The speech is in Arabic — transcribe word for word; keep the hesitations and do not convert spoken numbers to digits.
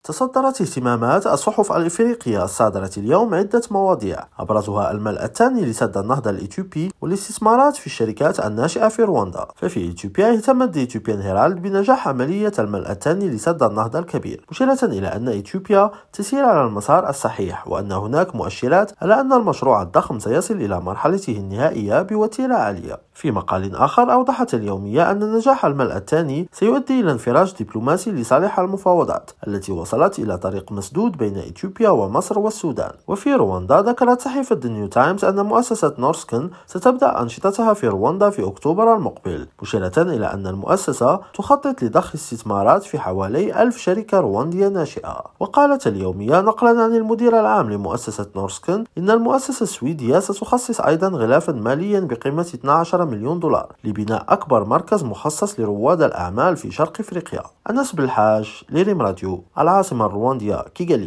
تصدرت اهتمامات الصحف الإفريقية الصادرة اليوم عدة مواضيع، أبرزها الملء الثاني لسد النهضة الإثيوبي والاستثمارات في الشركات الناشئة في رواندا. ففي إثيوبيا اهتمت The Ethiopian Herald بنجاح عملية الملء الثاني لسد النهضة الكبير، مشيرة إلى أن إثيوبيا تسير على المسار الصحيح، وأن هناك مؤشرات على أن المشروع الضخم سيصل إلى مرحلته النهائية بوتيرة عالية. في مقال آخر، أوضحت اليومية أن نجاح الملء الثاني سيؤدي إلى انفراج دبلوماسي لصالح المفاوضات التي وصلت إلى طريق مسدود بين إثيوبيا ومصر والسودان. وفي رواندا، ذكرت صحيفة The New Times أن مؤسسة نورسكن ستبدأ أنشطتها في رواندا في أكتوبر المقبل، مشيرة إلى أن المؤسسة تخطط لضخ استثمارات في حوالي ألف شركة رواندية ناشئة. وقالت اليومية نقلا عن المدير العام لمؤسسة نورسكن إن المؤسسة السويدية ستخصص أيضا غلافا ماليا بقيمة اثني عشر مليون دولار لبناء أكبر مركز مخصص لرواد الأعمال في شرق إفريقيا. أنس بالحاج، لريم راديو، العاصمة الرواندية كيغالي.